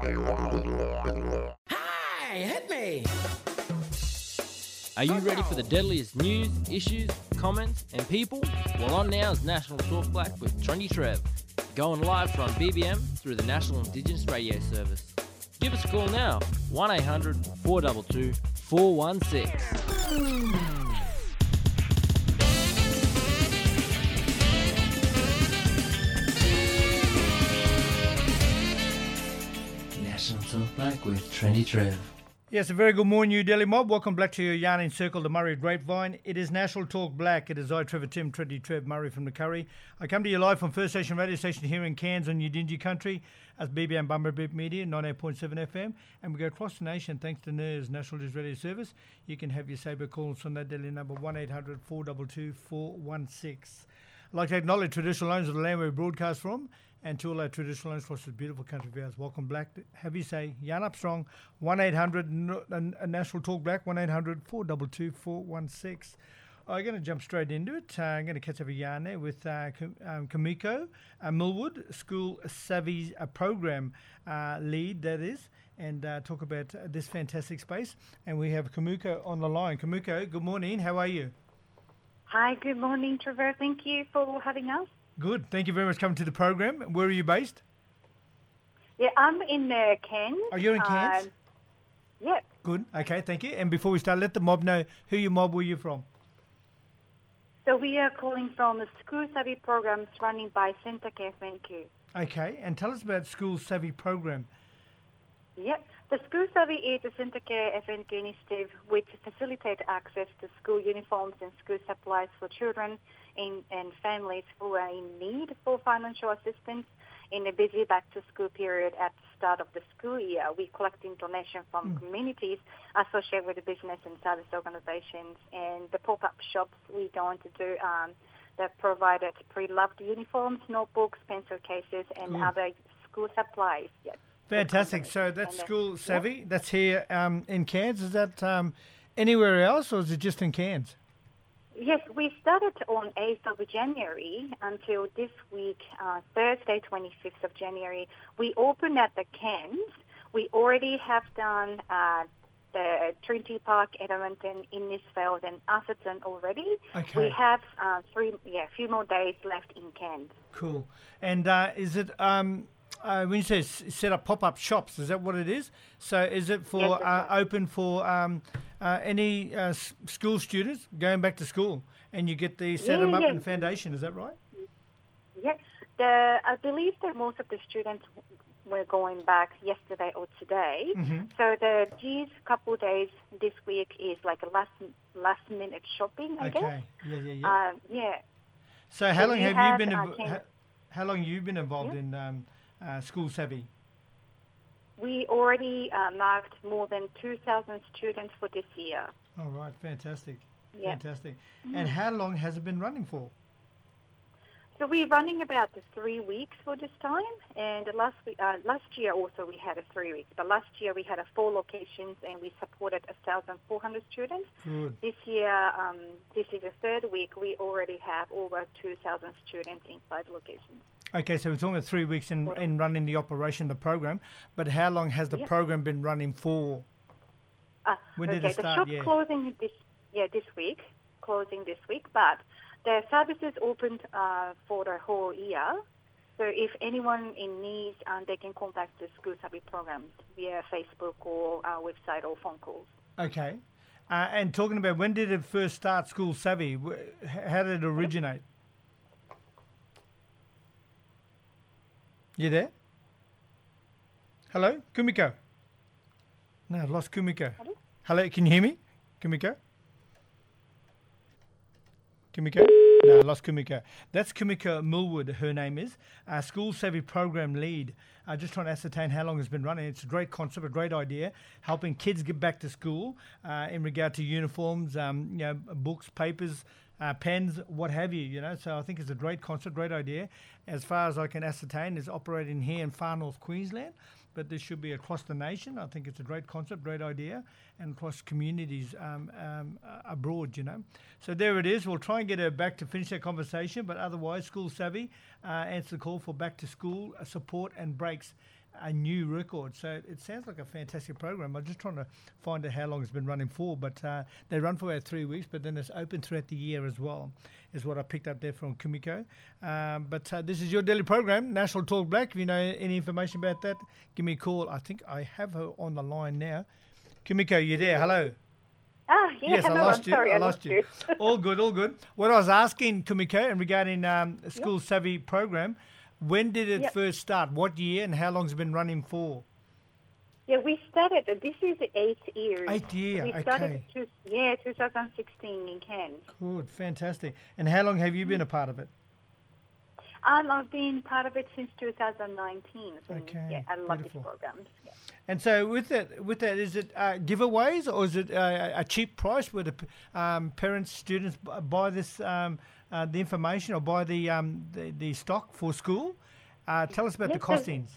Hey, hit me! Are you ready for the deadliest news, issues, comments, and people? Well, on now is National Talk Black with Trendy Trev, going live from BBM through the National Indigenous Radio Service. Give us a call now, 1-800-422-416. National Talk Black with Trendy Trev. Yes, a very good morning, New Delhi mob. Welcome back to your Yarning Circle, the Murray Grapevine. It is National Talk Black. It is I, Trevor Tim, Trendy Trev Murray from the Curry. I come to you live from First Station Radio Station here in Cairns on Udingi Country as BBM Bumblebee Media, 98.7 FM. And we go across the nation thanks to NERS, National News Radio Service. You can have your Sabre calls on that Delhi number 1-800-422-416. I'd like to acknowledge traditional owners of the land where we broadcast from, and to all our traditional owners across this beautiful country of ours. Welcome black. Have you say, Yarn Up Strong, 1-800 National Talk Black, 1-800-422-416. I'm going to jump straight into it. I'm going to catch up a yarn there with Kumiko Millwood, School Savvy program lead, that is, and talk about this fantastic space. And we have Kumiko on the line. Kumiko, good morning. How are you? Hi, good morning, Trevor. Thank you for having us. Good. Thank you very much for coming to the program. Where are you based? Yeah, I'm in Cairns. Are you in Cairns? Yeah. Good. Okay, thank you. And before we start, let the mob know who your mob were you from. So we are calling from the School Savvy programs running by Centre Care FNQ. Okay, and tell us about School Savvy program. Yep. The School Savvy is a Centre Care FNQ initiative which facilitates access to school uniforms and school supplies for children and families who are in need for financial assistance in a busy back-to-school period at the start of the school year. We're collecting donations from communities associated with the business and service organizations, and the pop-up shops we're going to do that provided pre-loved uniforms, notebooks, pencil cases, and other school supplies. Yes. Fantastic. So that's School Savvy. That's here in Cairns. Is that anywhere else, or is it just in Cairns? Yes, we started on 8th of January until this week, Thursday, 25th of January. We opened at the Cairns. We already have done the Trinity Park, Edmonton, Innisfail, and Atherton already. Okay. We have a few more days left in Cairns. Cool. And is it... when you say set up pop-up shops, is that what it is? So is it for Yes, right. open for any school students going back to school, and you get the set them up in foundation? Is that right? Yes. I believe that most of the students were going back yesterday or today. Mm-hmm. So these couple of days this week is like a last minute shopping, I guess. Okay. Yeah. So how So long you have have, you been? Cairns- How long have you been involved in School Savvy? We already marked more than 2,000 students for this year. All right, fantastic. Yeah. Fantastic. And how long has it been running for? So we're running about 3 weeks for this time, and last year also we had 3 weeks. But last year we had 4 locations, and we supported 1,400 students. Good. This year, this is the 3rd week. We already have over 2,000 students in 5 locations. Okay, so it's only 3 weeks in running the operation, the program. But how long has the program been running for? When did it start? The shop closing this week, but the services opened for the whole year. So if anyone in need, they can contact the School Savvy programs via Facebook or our website or phone calls. Okay. And talking about when did it first start, School Savvy? How did it originate? You there? Hello, Kumiko? No, I've lost Kumiko. Hello, can you hear me? Kumiko? Kumiko? No, I lost Kumiko. That's Kumiko Millwood, her name is. School Savvy Program Lead. Just trying to ascertain how long it's been running. It's a great concept, a great idea, helping kids get back to school in regard to uniforms, books, papers, pens, what have you, So I think it's a great concept, great idea. As far as I can ascertain, it's operating here in far north Queensland, but this should be across the nation. I think it's a great concept, great idea, and across communities abroad, So there it is. We'll try and get her back to finish that conversation, but otherwise, School Savvy answer the call for back to school support and breaks a new record. So it sounds like a fantastic program. I'm just trying to find out how long it's been running for, but they run for about 3 weeks, but then it's open throughout the year as well, is what I picked up there from Kumiko. But this is your daily program, National Talk Black. If you know any information about that, give me a call. I think I have her on the line now. Kumiko, you there? Hello. Yes, I hello, lost you. sorry, I lost you. All good, all good. What I was asking, Kumiko, and regarding School Savvy program, when did it first start? What year and how long has it been running for? Yeah, we started, this is the 8th year. 8th year, we started 2016 in Cairns. Good, fantastic. And how long have you been a part of it? I've been part of it since 2019. So Okay, I love beautiful. these programs. Yeah. And so with that, is it giveaways or is it a cheap price where the parents, students buy this the information or buy the stock for school? Tell us about the costings.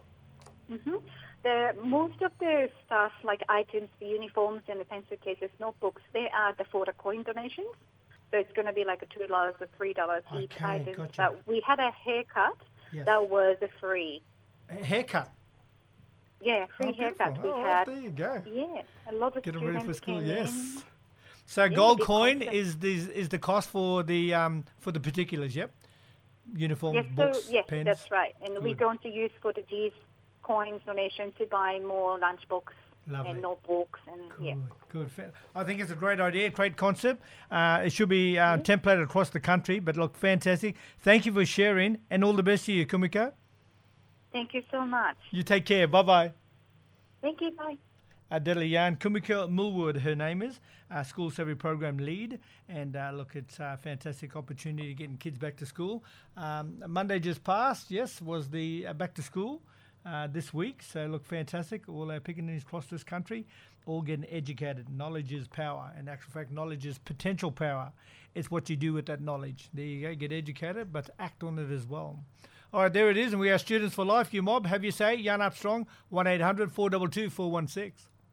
Most of the stuff like items, the uniforms and the pencil cases, notebooks, they are for the coin donations. So it's going to be like $2 or $3 each item. Gotcha. But we had a haircut that was free. A haircut? Yeah, free haircut we had. There you go. Yeah, a lot of Get them students ready for school. came Yes. in. So gold big coin contest. is the cost for the particulars. Yep. Uniforms, Yes, books, yes, pens. that's right. And we're Good. going to use for these coins donation to buy more lunchbooks Lovely. and notebooks and Good. I think it's a great idea, great concept. It should be templated across the country, but look, fantastic. Thank you for sharing and all the best to you, Kumiko. Thank you so much. You take care. Bye-bye. Thank you, bye. Deadly Yarn, Kumiko Millwood, her name is, School Savvy Program Lead. And look, it's a fantastic opportunity getting kids back to school. Monday just passed, was the back to school this week. So look, fantastic. All our pickaninnies across this country, all getting educated. Knowledge is power. In actual fact, knowledge is potential power. It's what you do with that knowledge. There you go, get educated, but act on it as well. All right, there it is, and we are Students for Life. You mob, have you say, Yarn Up Strong, 1-800-422-416.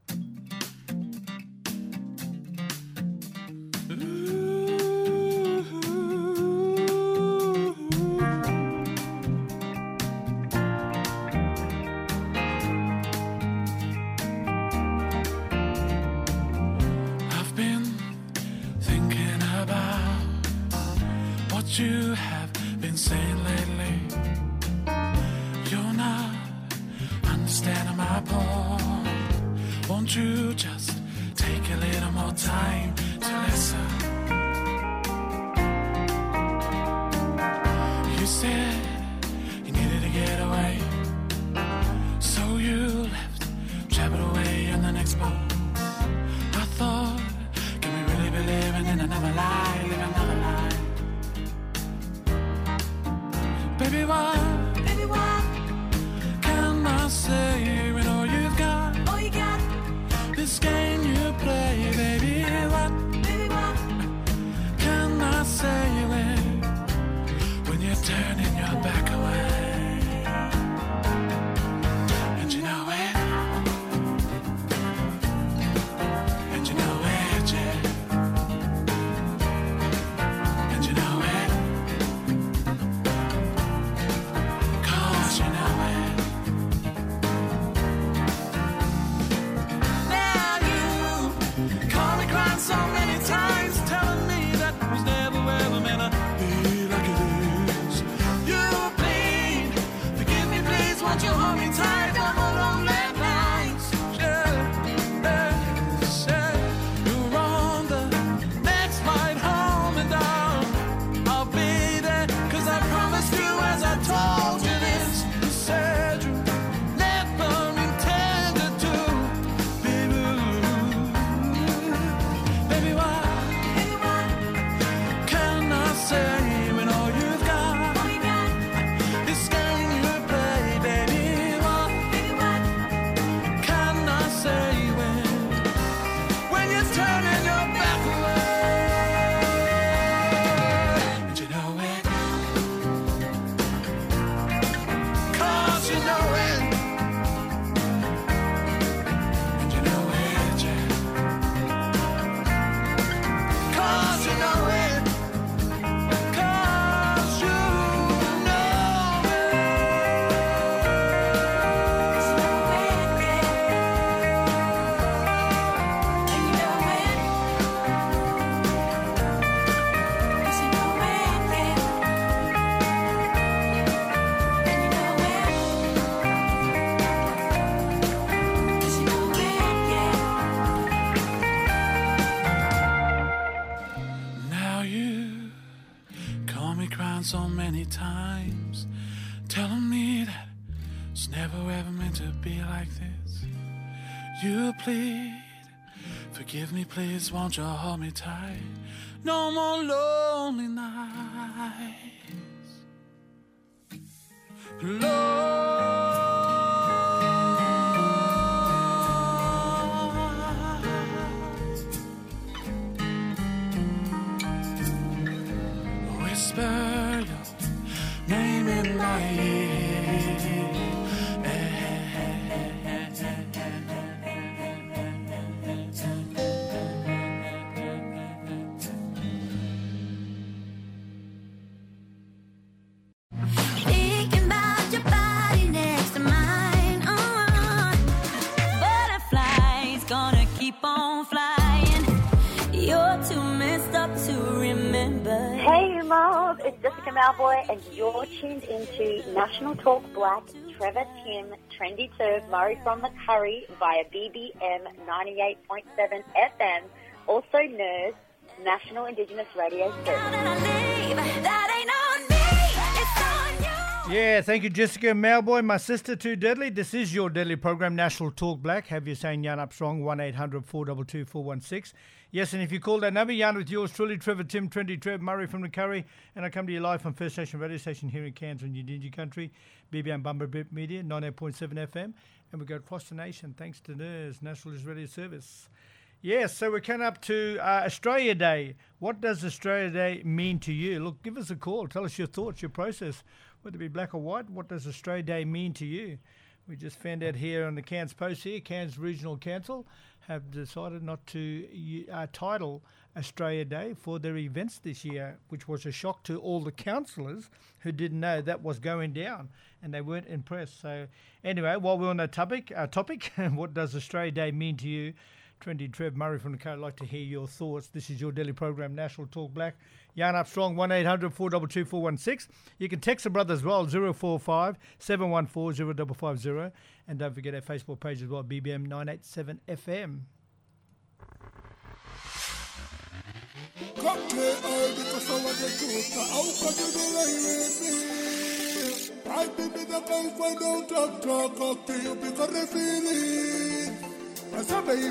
I've been thinking about what you have been saying lately. You're not understanding my point. Won't you just take a little more time to listen? You said you needed to get away, so you left, traveled away on the next boat. I thought, can we really be living in another lie, living another lie? Baby, what can I say when all you've got? This game you play, baby, what can I say when you're turning your back away? And you know it, and you know it, yeah. And you know it, 'cause you know it. me crying so many times, telling me that it's never ever meant to be like this. You plead, forgive me please, won't you hold me tight? No more lonely nights. Whisper your name in my ear. Thinking about your body next to mine. Butterflies gonna keep on flying. You're too messed up to remember. Hey, Mom, it's Jessica Malboy, and you're tuned into National Talk Black, Trevor Tim, Trendy Turv, Murray from the Curry via BBM 98.7 FM, also NERS, National Indigenous Radio Service. Yeah, thank you, Jessica Malboy, my sister too, Deadly. This is your Deadly program, National Talk Black. Have you saying Yarn Up Strong, 1-800-422-416. Yes, and if you call that number, Yarn with yours truly, Trevor Tim, Trendy Trev, Murray from the Curry, and I come to you live from First Station Radio Station here in Cairns in Udingi Country, BBM Bumper Bit Media, 98.7 FM, and we go across the nation thanks to NERS, National Radio Service. Yes, so we're coming up to Australia Day. What does Australia Day mean to you? Look, give us a call. Tell us your thoughts, your process. Whether it be black or white, what does Australia Day mean to you? We just found out here on the Cairns Post here, Cairns Regional Council have decided not to title Australia Day for their events this year, which was a shock to all the councillors who didn't know that was going down and they weren't impressed. So anyway, while we're on that topic, what does Australia Day mean to you? Trendy Trev, Murray from the Curry, I'd like to hear your thoughts. This is your daily program, National Talk Black. Yarn Up Strong, 1-800-422-416. You can text the brother as well, 045-714-0550. And don't forget our Facebook page as well, BBM 987 FM. Everybody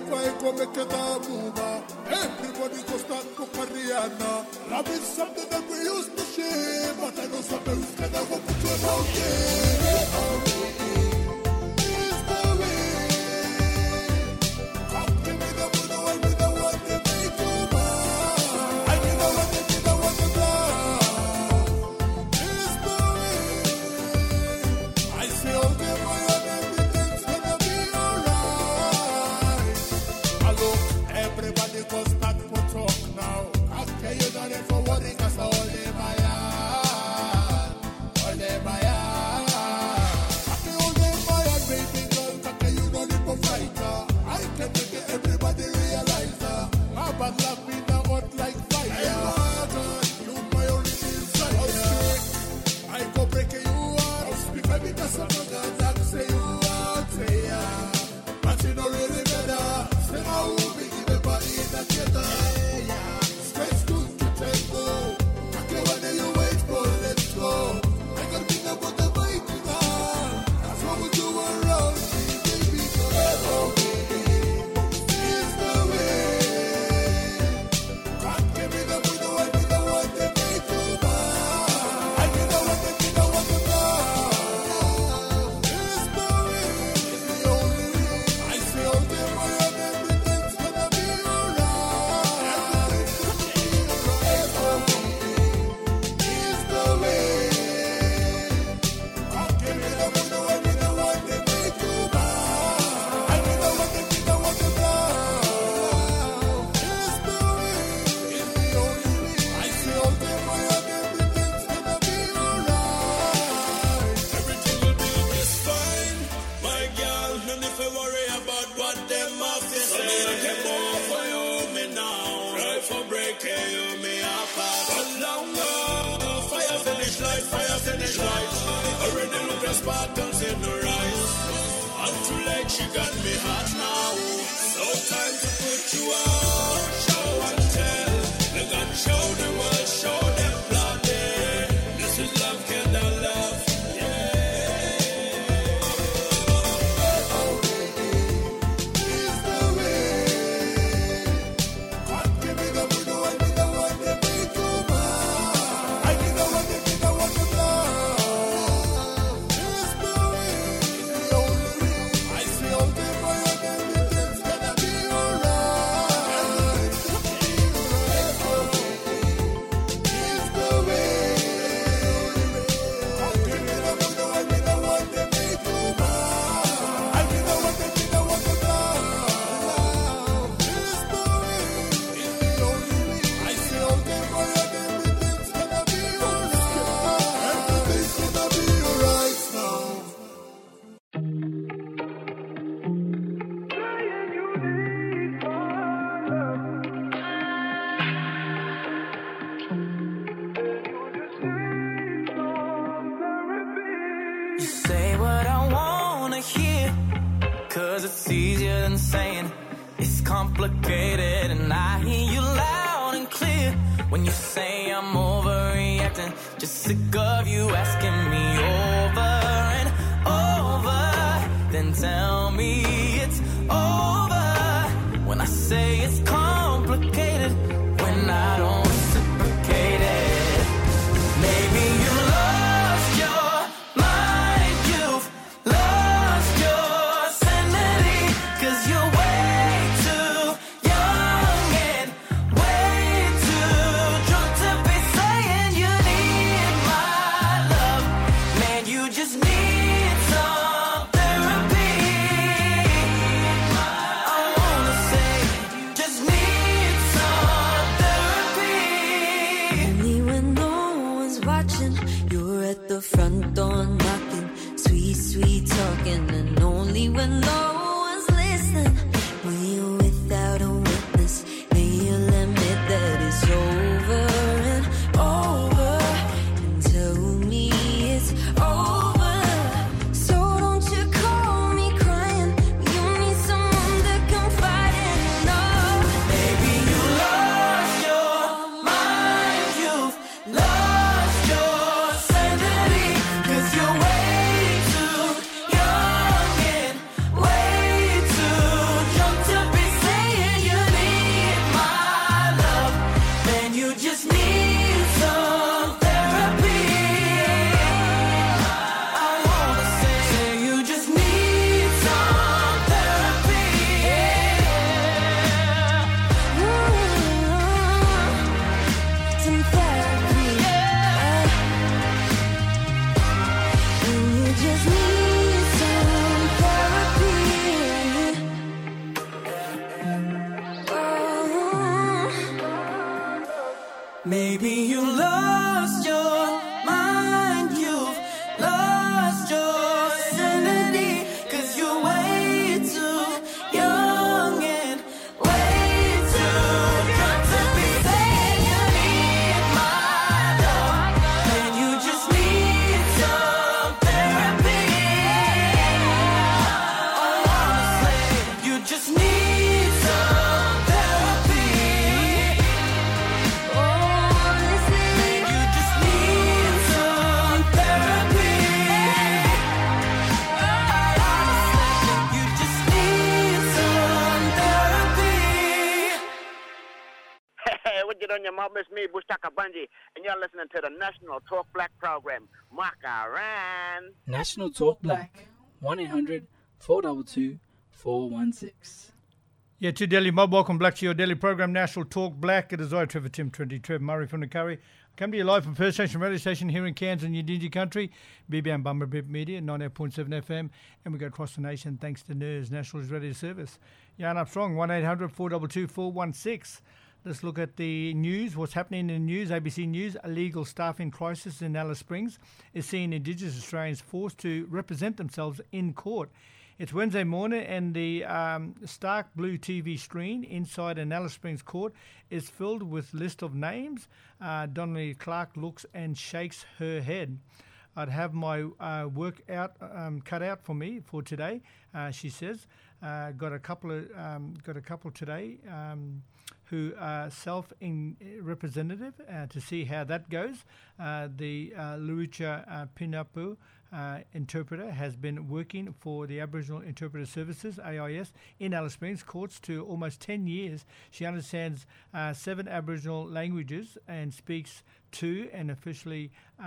go start Pukariana. Love is something that we used to share, but I know something we can never put you out there. It's the way. Come give me the money, I me the one to make you mine. I me the one to be the one to love. It's the way. I say, oh, give my own everything's gonna be alright. Look, everybody go start to talk now. Okay, you don't have to worry, cause all day my yard. All day my yard. Okay, all day my yard, baby girl. Okay, you don't need to fight her. I can make everybody realize her. My bad love me now hot like fire. Hey, God, you my only inside. I go break you out. Speak baby, cause I'm not gonna say you out. Say yeah. But you don't really matter. Say how we give a body in the theater. Straight to tango. Okay, when you wait for let's go. I can think about the bike now. That's what we do around here, baby. Oh, baby, it's the way. Can't give me the money, I be the one that make you mine. I be the one that be the one to love. It's the way. It's the only way. I say, oh, dear, my own everything's gonna be alright. Everything's gonna be alright. It's the way. Can't give me the money, I be the one that make you mine. I be the one that be the one to love. It's the way. It's the only way. I say, oh, dear, my own everything's gonna be alright. Everything will be just fine, my girl. No need to worry about what them have to say. I can more for you, me now. Try for breaking you, me apart. But longer, fire finish light. Already look at sparkles in the rise. And too late, she got me hot now. No time to put you out. Show and tell. Look and show the world, show them bloody. when you say I'm overreacting. Just sick of you asking me over and over. Then tell me it's over. When I say it's complicated, when I don't reciprocate it. Maybe you lost your mind, you've lost your sanity, 'cause you're way too young and way too drunk to be saying you need my love. Man, you just need some therapy. I wanna say, just need some therapy. Only when no one's watching, you're at the front door knocking, sweet, sweet talking, and only when no one's listening, when you're without a witness, then you'll admit that it's over and over, and tell me it's over. So don't you call me crying, you need someone to confide in. No. Maybe you lost your mind, you've lost your sanity, 'cause you're way too young and way too drunk to be saying you need my love. Then you just need some therapy. I wanna say you just need some therapy. Some therapy. You just need some therapy. Maybe you lost your mind, you've lost your sanity, 'cause you're way too young and way too drunk to be saying you need my love. And you just need some therapy. Oh, honestly, you just need some therapy. You just need some therapy. You just need some therapy. Hey, what you doing, your mom? It's me, Bushtaka Bunji, and you're listening to the National Talk Black program. Makaran. National Talk Black, 1-800-422-416. Yeah, to Delhi Mob, welcome back to your daily program, National Talk Black. It is I, Trevor Tim, Trevor Murray from the Curry. Come to you live from First Nation radio station here in Cairns and Udingi country, BBM Bummer Bip Media, 98.7 FM, and we go across the nation thanks to NERS, National Radio Service. Yarn up strong, 1-800-422-416. Let's look at the news, what's happening in the news. ABC News, a legal staffing crisis in Alice Springs is seeing Indigenous Australians forced to represent themselves in court. It's Wednesday morning and the stark blue TV screen inside an Alice Springs court is filled with list of names. Donnelly Clark looks and shakes her head. I'd have my work out cut out for me for today, she says. Got a couple today who are self-representative to see how that goes. The Lucha Pinapu interpreter has been working for the Aboriginal Interpreter Services, AIS, in Alice Springs courts to almost 10 years. She understands 7 Aboriginal languages and speaks 2 and officially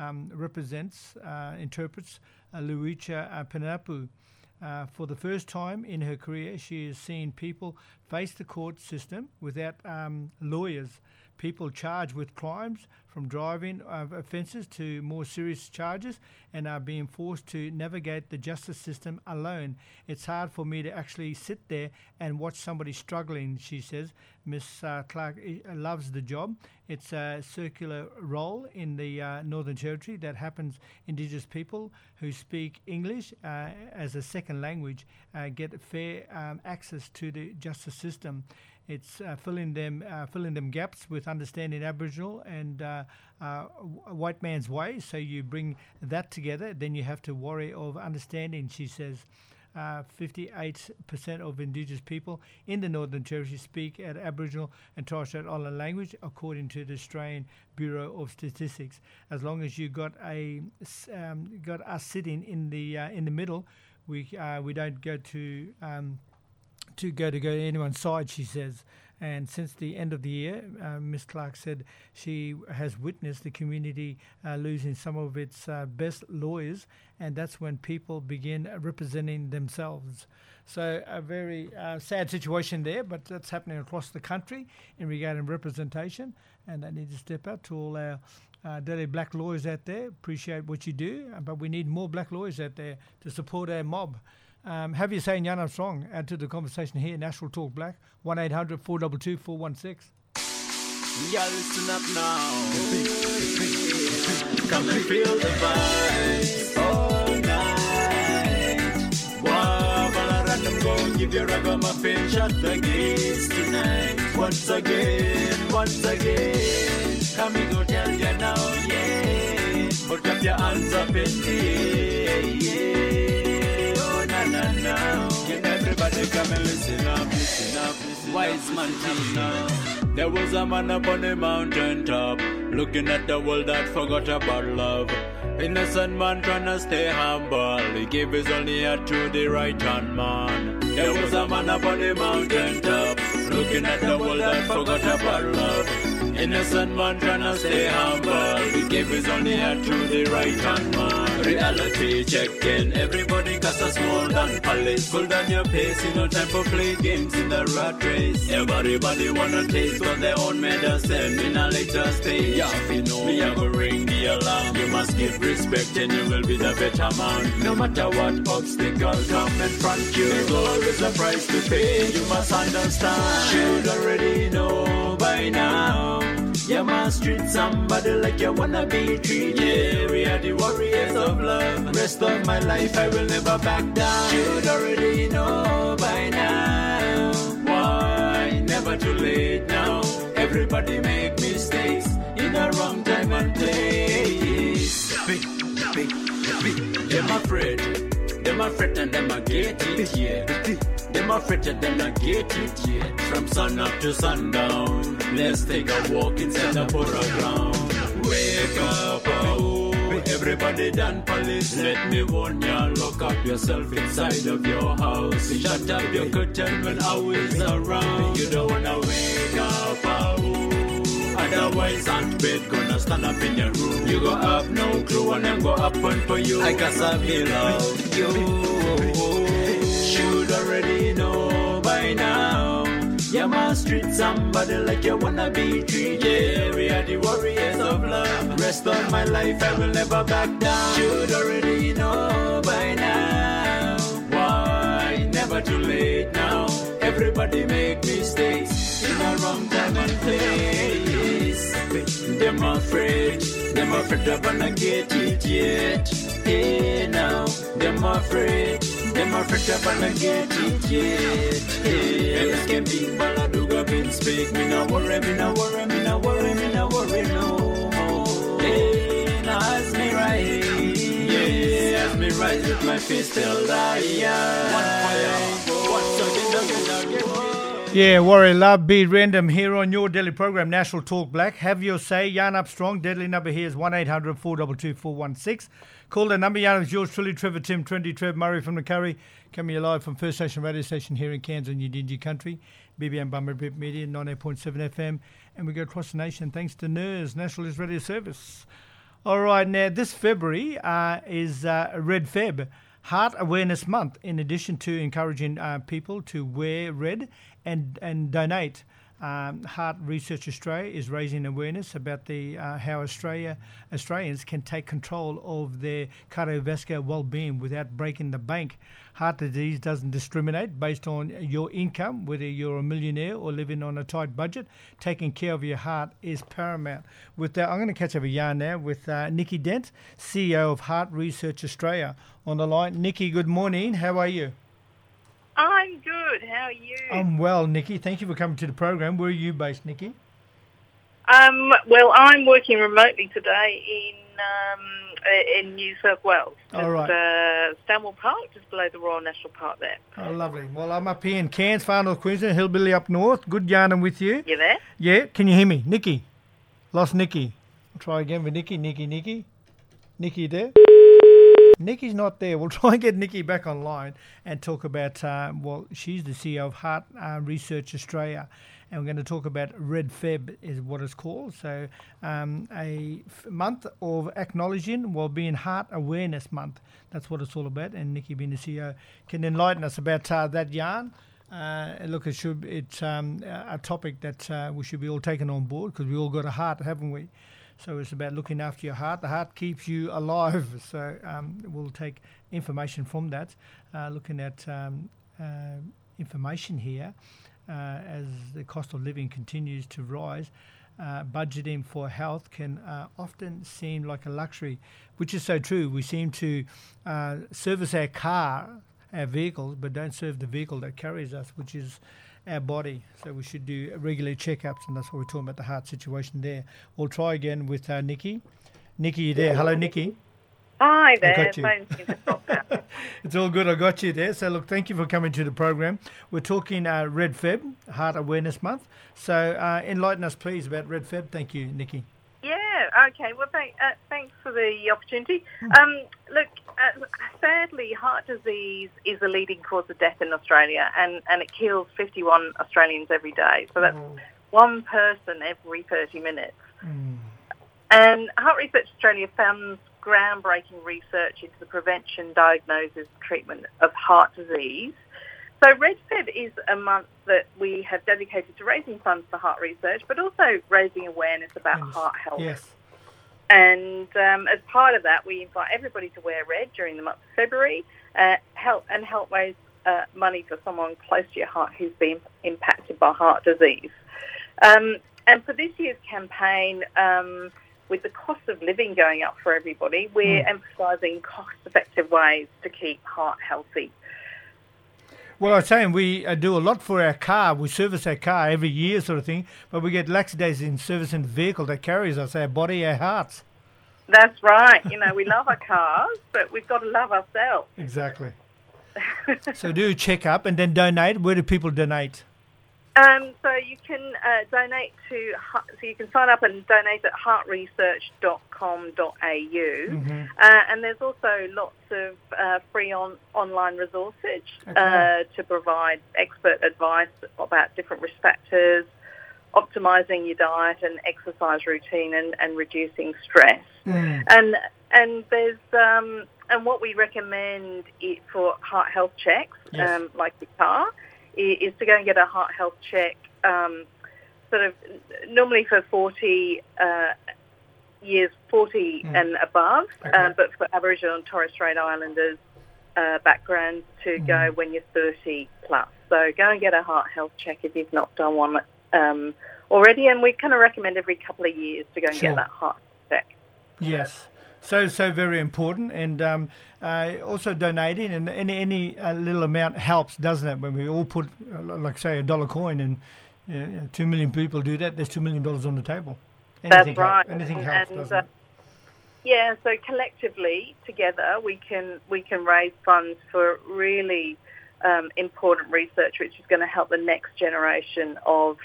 interprets Lucha Pinapu. For the first time in her career, she has seen people face the court system without lawyers. People charged with crimes from driving offences to more serious charges and are being forced to navigate the justice system alone. It's hard for me to actually sit there and watch somebody struggling, she says. Miss Clark loves the job. It's a circular role in the Northern Territory that happens. Indigenous people who speak English as a second language get fair access to the justice system. It's filling them gaps with understanding Aboriginal and a white man's way. So you bring that together, then you have to worry of understanding, she says. 58% of Indigenous people in the Northern Territory speak at Aboriginal and Torres Strait Island language, according to the Australian Bureau of Statistics. As long as you got us sitting in the middle, we don't go to anyone's side, she says. And since the end of the year, Ms. Clark said she has witnessed the community losing some of its best lawyers, and that's when people begin representing themselves. So a very sad situation there, but that's happening across the country in regarding representation, and they need to step up to all our Delhi black lawyers out there. Appreciate what you do, but we need more black lawyers out there to support our mob. Have you saying Jan Armstrong, add to the conversation here, National Talk Black, 1-800-422-416. Yeah, listen up now. Come and feel the vibes all night. Wow, Balarandam go give your ragamuffin, shut the gates tonight. Once again, come and go tell you now, yeah. Put up your hands up in the air, yeah. Now, everybody come and listen up. Wise man come now. There was a man up on the mountain top, looking at the world that forgot about love. Innocent man trying to stay humble, he gave his only heart to the right hand man. There was a man up on the mountain top, looking at the world that forgot about love. Innocent man trying to stay humble, he gave his only heart to the right hand man. Reality checking, everybody got a small down police. Pull down your pace, no time for play games in the rat race. Everybody wanna taste but their own medicine in a later stage. Yeah, if you know me, I go ring the alarm. You must give respect and you will be the better man. No matter what obstacle come in front you, there's always a price to pay. You must understand, should already know by now. You must treat somebody like you wanna be treated. Yeah, we are the warriors of love. Rest of my life I will never back down. Should already know by now. Why? Never too late now. Everybody make mistakes in the wrong time and place. Them afraid and them a get it, yeah. Them afraid and them a get it, yeah. From sun up to sundown, let's take a walk inside the Bora ground. Wake up, oh, everybody done police. Let me warn ya, lock up yourself inside of your house. Shut up your curtain when I is around. You don't wanna wake up, oh. Otherwise, Aunt Bed gonna stand up in your room. You go have no clue and them go up and for you. I guess I love you. Should already know by now. You must treat somebody like you wanna be treated. Yeah, we are the warriors of love. Rest of my life I will never back down. Should already know by now. Why? Never too late now. Everybody make mistakes in the wrong time and place. Them afraid they're gonna get it yet. Hey now, them afraid they're gonna get it yet. Hey, this can be Baladuga been speak. Me no worry no more. Hey, now ask me right. Yeah, ask me right with my fist held high. Once again. Yeah, Warrior Love, be random here on your daily program, National Talk Black. Have your say. Yarn up strong. Deadly number here is 1-800-422-416. Call the number. Yarn is yours truly, Trevor Tim, 20 Trev Murray from the Curry. Coming live from First Station Radio Station here in Cairns and Udingi Country. BBM Bummer Bit Media, 98.7 FM. And we go across the nation thanks to NERS, National News Radio Service. All right, now this February is Red Feb, Heart Awareness Month, in addition to encouraging people to wear red and donate. Heart Research Australia is raising awareness about the how Australians can take control of their cardiovascular well-being without breaking the bank. Heart disease doesn't discriminate based on your income, whether you're a millionaire or living on a tight budget. Taking care of your heart is paramount. With that, I'm going to catch up a yarn now with Nikki Dent, CEO of Heart Research Australia, on the line. Nikki, good morning. How are you? I'm good. How are you? I'm well, Nikki. Thank you for coming to the program. Where are you based, Nikki? Well, I'm working remotely today in in New South Wales. All right. Stanwell Park, just below the Royal National Park there. Oh, lovely. Well, I'm up here in Cairns, far north Queensland, hillbilly up north. Good yarning with you. You there? Yeah, can you hear me? Nikki. Lost Nikki. I'll try again with Nikki. Nikki, you there? Nikki's not there. We'll try and get Nikki back online and talk about, she's the CEO of Heart Research Australia. And we're going to talk about Red Feb is what it's called. So a month of acknowledging being Heart Awareness Month. That's what it's all about. And Nikki, being the CEO, can enlighten us about that yarn. Look, it's a topic that we should be all taking on board because we all got a heart, haven't we? So it's about looking after your heart. The heart keeps you alive. So we'll take information from that, looking at information here as the cost of living continues to rise. Budgeting for health can often seem like a luxury, which is so true. We seem to service our vehicles, but don't serve the vehicle that carries us, which is our body. So we should do regular checkups, and that's what we're talking about, the heart situation there. We'll try again with Nikki. Nikki, you there? Hello, Nikki. Hi there. I got you. It's all good. I got you there. So, look, thank you for coming to the program. We're talking Red Feb, Heart Awareness Month. So enlighten us, please, about Red Feb. Thank you, Nikki. Yeah, okay. Well, thanks for the opportunity. Look, sadly, heart disease is a leading cause of death in Australia, and it kills 51 Australians every day. So that's one person every 30 minutes. And Heart Research Australia funds groundbreaking research into the prevention, diagnosis, treatment of heart disease. So Red Feb is a month that we have dedicated to raising funds for heart research, but also raising awareness about heart health. Yes. And as part of that, we invite everybody to wear red during the month of February, help raise money for someone close to your heart who's been impacted by heart disease. And for this year's campaign, with the cost of living going up for everybody, we're emphasising cost-effective ways to keep heart healthy. Well, I was saying we do a lot for our car. We service our car every year sort of thing, but we get lax days in servicing the vehicle that carries us, our body, our hearts. That's right. We love our cars, but we've got to love ourselves. Exactly. So do a check-up and then donate. Where do people donate? So you can donate so you can sign up and donate at heartresearch.com.au. And there's also lots of free online resources to provide expert advice about different risk factors, optimising your diet and exercise routine, and reducing stress. And there's and what we recommend for heart health checks, like your car, is to go and get a heart health check, sort of normally for 40 years, 40 and above, but for Aboriginal and Torres Strait Islanders backgrounds to go when you're 30 plus. So go and get a heart health check if you've not done one already, and we kind of recommend every couple of years to go and get that heart check. Yes. So very important, and also donating, and any little amount helps, doesn't it? When we all put, like say, $1 coin, and 2 million people do that, there's $2 million on the table. That's right. Anything helps, doesn't it? Yeah. So collectively, together, we can raise funds for really important research, which is going to help the next generation of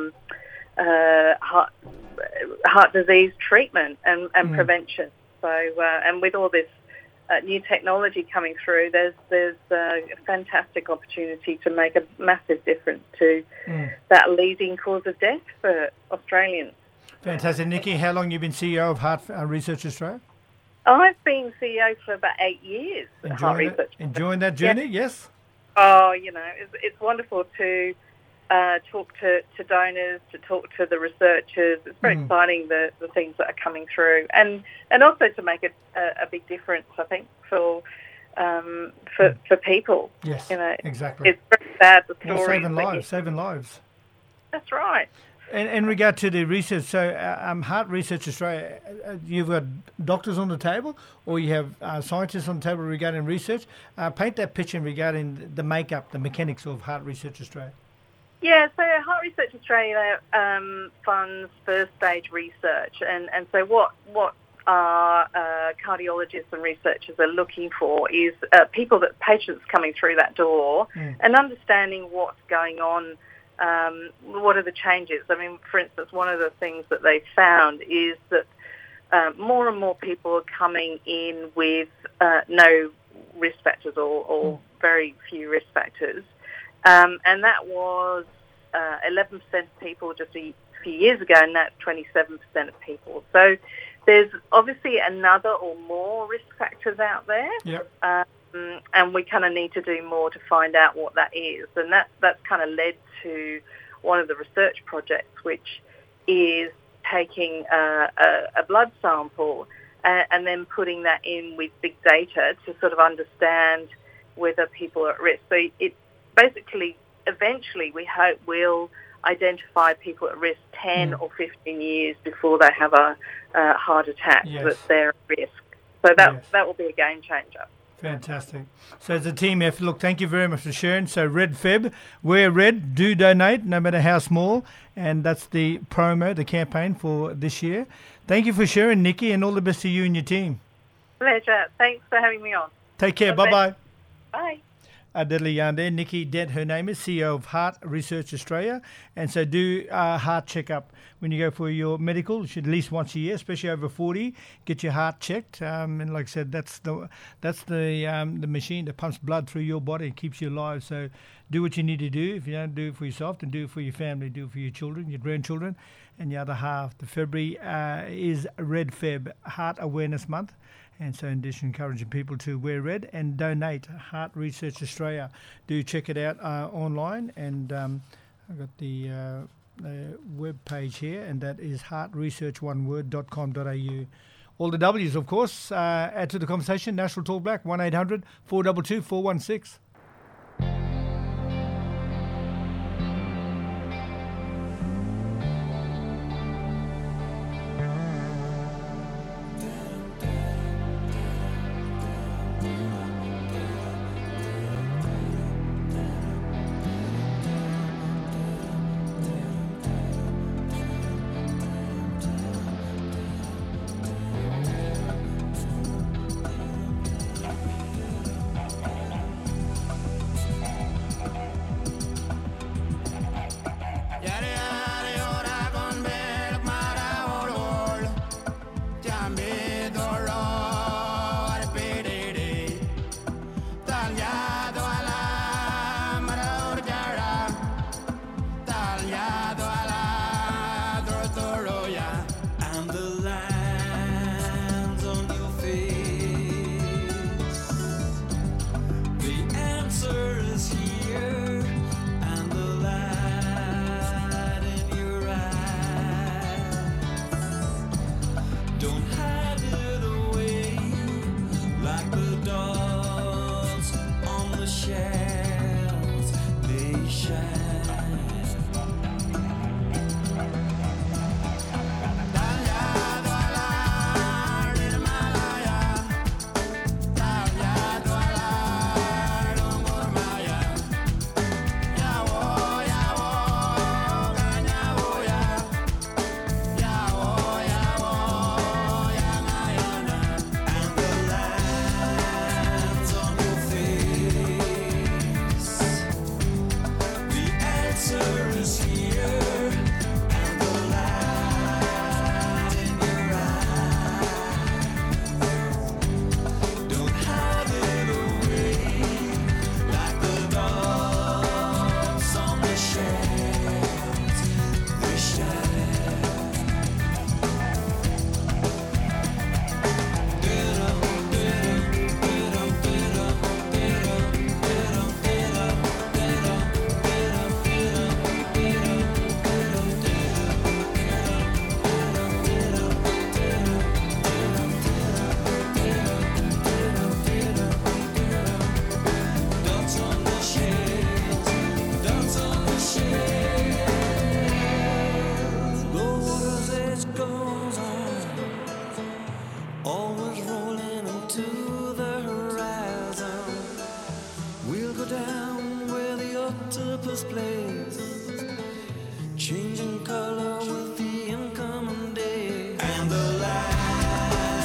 heart disease treatment and prevention. So, and with all this new technology coming through, there's a fantastic opportunity to make a massive difference to that leading cause of death for Australians. Fantastic. Nikki, how long have you been CEO of Heart Research Australia? I've been CEO for about 8 years at Heart Research. Enjoying that journey, yes? Oh, it's wonderful to talk to donors, to talk to the researchers. It's very exciting, the things that are coming through, and also to make a big difference, I think, for people. Yes, exactly. It's very sad, the story. Saving lives. That's right. And in regard to the research, so Heart Research Australia, you've got doctors on the table, or you have scientists on the table regarding research. Paint that picture regarding the makeup, the mechanics of Heart Research Australia. Yeah, so Heart Research Australia funds first stage research, and so what our cardiologists and researchers are looking for is patients coming through that door and understanding what's going on. What are the changes? I mean, for instance, one of the things that they found is that more and more people are coming in with no risk factors or very few risk factors. And that was 11% of people just a few years ago, and that's 27% of people. So there's obviously another or more risk factors out there. Yep. And we kind of need to do more to find out what that is. And that's kind of led to one of the research projects, which is taking a blood sample and then putting that in with big data to sort of understand whether people are at risk. So it basically, eventually, we hope will identify people at risk 10 or 15 years before they have a heart attack, that they're at risk. So that will be a game changer. Fantastic. So as a team effort, look, thank you very much for sharing. So Red Feb, wear red, do donate, no matter how small. And that's the promo, the campaign for this year. Thank you for sharing, Nikki, and all the best to you and your team. Pleasure. Thanks for having me on. Take care. Bye-bye. Bye. Deadly yarn there. Nikki Dent, her name is, CEO of Heart Research Australia. And so do a heart checkup when you go for your medical. You should at least once a year, especially over 40. Get your heart checked. And like I said, that's the machine that pumps blood through your body and keeps you alive. So do what you need to do. If you don't do it for yourself, then do it for your family. Do it for your children, your grandchildren, and your other half. The February is Red Feb, Heart Awareness Month. And so in addition, encouraging people to wear red and donate. Heart Research Australia. Do check it out online. And I've got the web page here, and that is heartresearchoneword.com.au. All the W's, of course. Add to the conversation. National Talk Black, 1-800 422 416. Changing color with the incoming day, and the light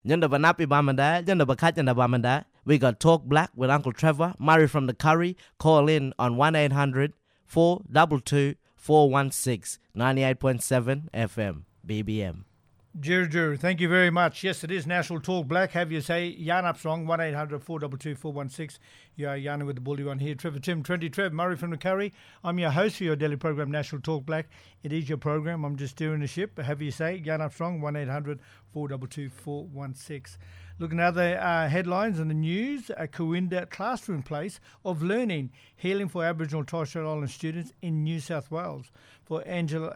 Nyanda Banapi Bamanda, Nyanda Bakajanda Bamanda. We got Talk Black with Uncle Trevor, Murray from the Curry. Call in on 1-800-422-416, 98.7 FM, BBM. Juru, thank you very much. Yes, it is National Talk Black. Have you say Yarn Up Song, 1-800-422-416. You are Yarn with the Bully One here. Trevor Tim, 20 Trev, Murray from the Curry. I'm your host for your daily program, National Talk Black. It is your program. I'm just steering the ship. Have you say Yarn Up Song, 1-800-422-416. Looking at other headlines in the news, a Cooinda classroom place of learning, healing for Aboriginal and Torres Strait Island students in New South Wales. For Angel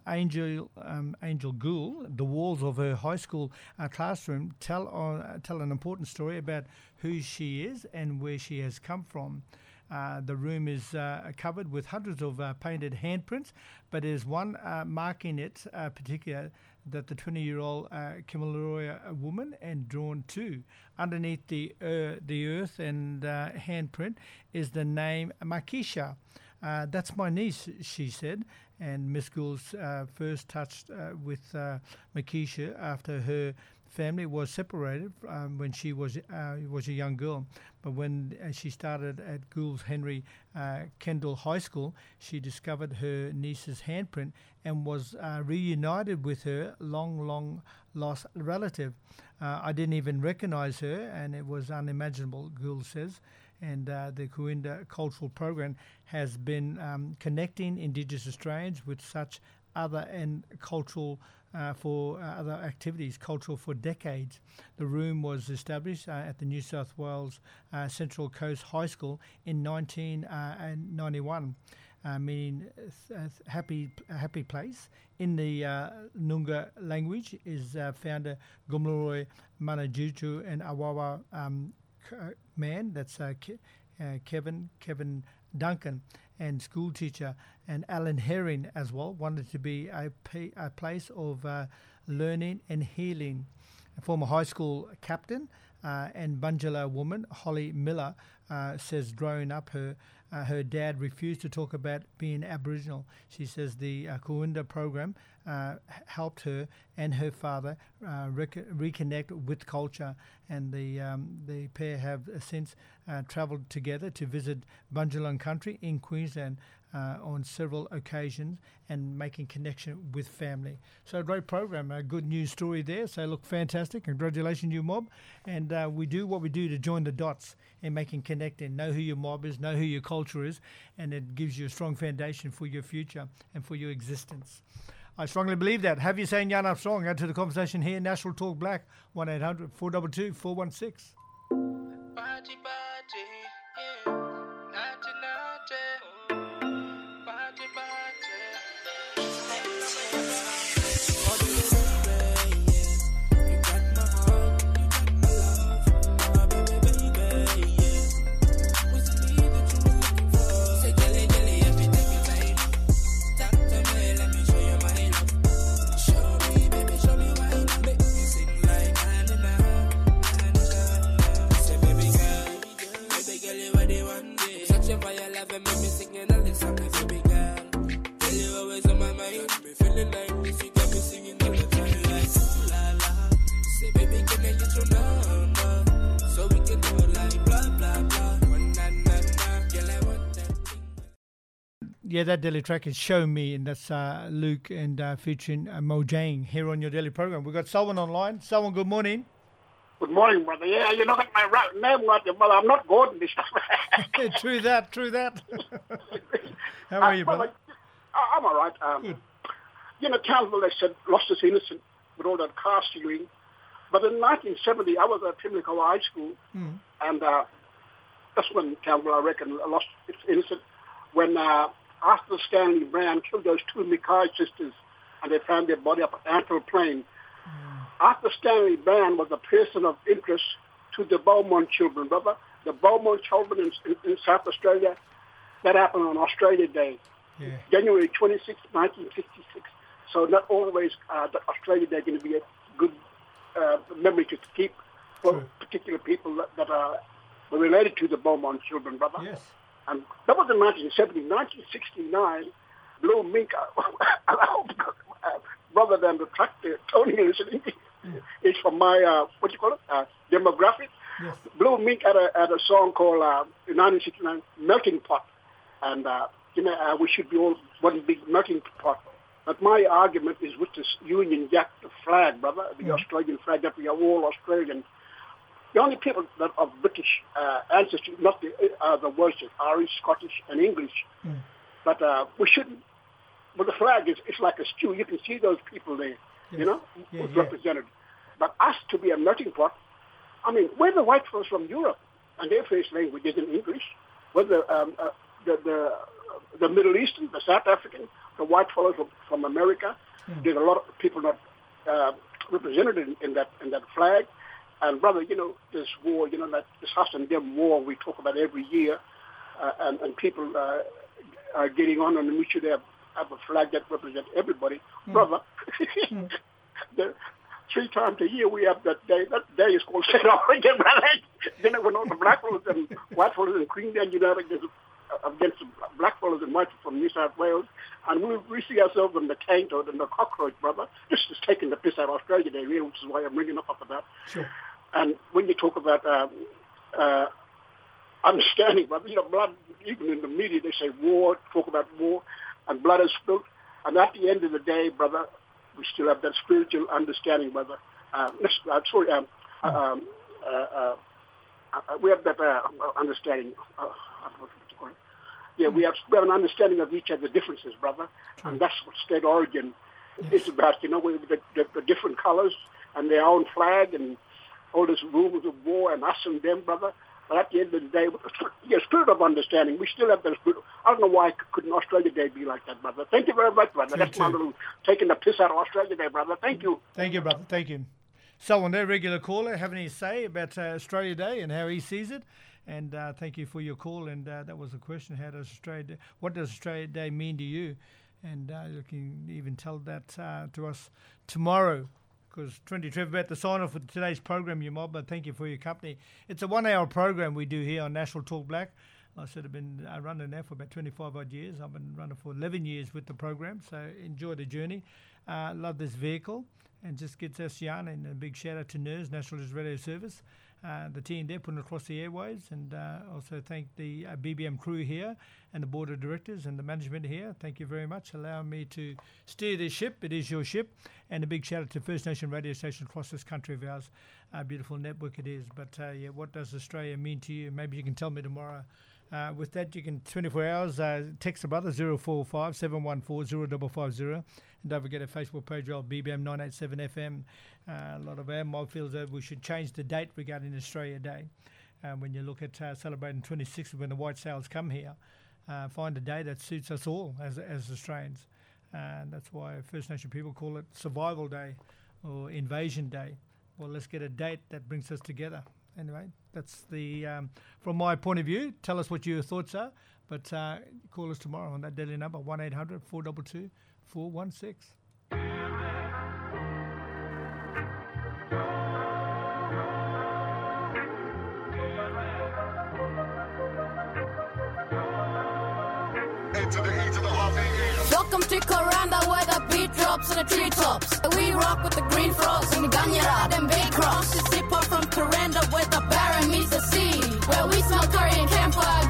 Gould, the walls of her high school classroom tell an important story about who she is and where she has come from. The room is covered with hundreds of painted handprints, but there's one marking it particular that the 20-year-old Kamilaroi woman and drawn to. Underneath the earth and handprint is the name Makisha. That's my niece, she said. And Miss Gould first touched with Makisha after her family was separated when she was a young girl. But when she started at Gould's Henry Kendall High School, she discovered her niece's handprint and was reunited with her long lost relative. I didn't even recognize her, and it was unimaginable, Gould says. And the Cooinda Cultural Program has been connecting Indigenous Australians with such other and cultural for other activities, cultural for decades. The room was established at the New South Wales Central Coast High School in 1991, meaning happy place. In the Noongar language is founder Gumlaroi Manajutu and Awawa man, that's Kevin Duncan, and school teacher, and Alan Herring as well, wanted to be a place of learning and healing. A former high school captain and Bundjalung woman, Holly Miller, says growing up her dad refused to talk about being Aboriginal. She says the Cooinda program helped her and her father reconnect with culture, and the pair have since travelled together to visit Bundjalung country in Queensland on several occasions and making connection with family. So a great program, a good news story there. So look, fantastic. Congratulations, you mob. And we do what we do to join the dots and making connecting. Know who your mob is, know who your culture is, and it gives you a strong foundation for your future and for your existence. I strongly believe that. Have you saying Yarn Up Strong? Add to the conversation here. National Talk Black, 1-800-422-416. Yeah, that daily track is Show Me, and that's Luke and featuring Mojang here on your daily program. We've got Selwyn online. Selwyn, good morning. Good morning, brother. Yeah, you know my right name, but I'm not Gordon this time. True that. How are you, brother? I'm all right. You know, Townsville, they said, lost its innocence with all that car stealing. But in 1970, I was at Pimlico High School, and that's when Townsville, I reckon, lost its innocence. When Arthur Stanley Brown killed those two Mackay sisters, and they found their body up at Anfield Plain. Arthur Stanley Brown was a person of interest to the Beaumont children, brother. The Beaumont children in South Australia, that happened on Australia Day, January 26, 1966. So not always the Australia Day going to be a good memory to keep for particular people that were related to the Beaumont children, brother. Yes. And that was in 1970. 1969, Blue Mink, brother than the track there, Tony listening. It's from my, demographic. Yes. Blue Mink had a song called 1969 Melting Pot. And, we should be all one big melting pot. But my argument is with this Union Jack, the flag, brother, the Australian flag, that we are all Australian. The only people that of British ancestry, not the worst, Irish, Scottish, and English. But we shouldn't. But the flag it's like a stew. You can see those people there, represented. But us to be a melting pot, I mean, we're the white folks from Europe, and their first language is in English. Whether the Middle Eastern, the South African, the white fellows from America, there's a lot of people not represented in that flag. And brother, this war, that this us and them war we talk about every year, and people are getting on, and we should have a flag that represents everybody, brother. 3 times a year we have that day. That day is called St. Oregon, brother. Then when all the black fellows and white fellows in Queensland united against the black fellows and white from New South Wales, and we see ourselves in the taint or in the cockroach, brother. This is taking the piss out of Australia Day, really, which is why I'm bringing up about. Sure. And when you talk about understanding, brother, blood, even in the media, they say war, talk about war, and blood is spilled. And at the end of the day, brother, we still have that spiritual understanding, brother. We have that understanding. We have an understanding of each other's differences, brother. And that's what State Oregon is about, with the different colors and their own flag and all this rumors of war and us and them, brother. But at the end of the day, spirit of understanding, we still have that spirit. I don't know why couldn't Australia Day be like that, brother. Thank you very much, brother. That's my little taking the piss out of Australia Day, brother. Thank you. Thank you, brother. Thank you. Someone there, regular caller, having his say about Australia Day and how he sees it. And thank you for your call. And that was the question: what does Australia Day mean to you? And you can even tell that to us tomorrow. Because Trinity Trev about the sign off for today's program, you mob. But thank you for your company. It's a 1-hour program we do here on National Talk Black. I said I've been running now for about 25 odd years. I've been running for 11 years with the program. So enjoy the journey. Love this vehicle. And just gets us yarn. And a big shout out to NERS, National Radio Service. The team there putting across the airwaves, and also thank the BBM crew here and the board of directors and the management here. Thank you very much, allowing me to steer this ship. It is your ship. And a big shout out to First Nation radio stations across this country of ours. A beautiful network it is. But what does Australia mean to you? Maybe you can tell me tomorrow. With that, you can 24 hours text the brother 045 714 0550. And don't forget our Facebook page, BBM 987 FM. A lot of our mob feels that we should change the date regarding Australia Day. When you look at celebrating 26th when the white sails come here, find a day that suits us all as Australians. And that's why First Nation people call it Survival Day or Invasion Day. Well, let's get a date that brings us together. Anyway, that's the from my point of view. Tell us what your thoughts are. But call us tomorrow on that deadly number, 1-800-422-416. Welcome to Coranda, where the beat drops and the treetops. We rock with the green frogs and the Ganyara and Bay Cross. It's hip hop from Coranda, where the barren meets the sea, where we smell curry and campfire.